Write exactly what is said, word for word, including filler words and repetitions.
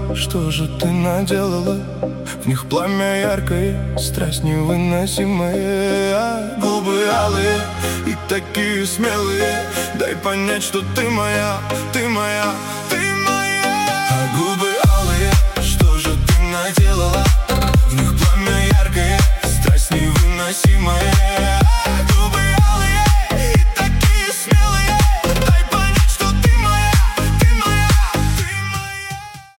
что же ты наделала? В них пламя яркое, страсть невыносимая. А губы алые и такие смелые, дай понять, что ты моя, ты моя.